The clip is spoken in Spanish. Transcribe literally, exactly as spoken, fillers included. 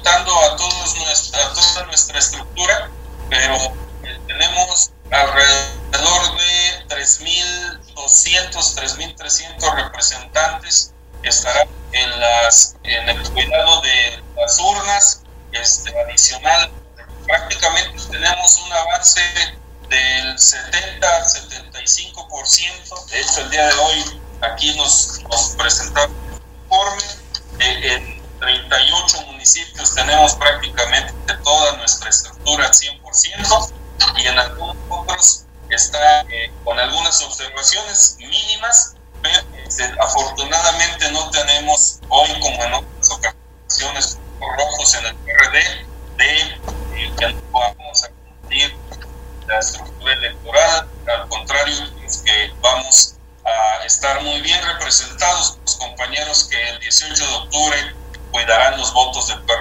consultando a, todos nuestra, a toda nuestra estructura, pero eh, tenemos alrededor de tres mil doscientos, tres mil trescientos representantes que estarán en, las, en el cuidado de las urnas. Este, adicional, prácticamente tenemos un avance del setenta al setenta y cinco por ciento. De hecho, el día de hoy aquí nos, nos presentamos un informe. Eh, en treinta y ocho municipios tenemos prácticamente toda nuestra estructura al cien por ciento, y en algunos otros está eh, con algunas observaciones mínimas, pero este, afortunadamente no tenemos hoy, como en otras ocasiones, rojos en el P R D de eh, que no vamos a cumplir la estructura electoral. Al contrario, es que vamos a estar muy bien representados los compañeros que el dieciocho de octubre cuidarán los votos del P R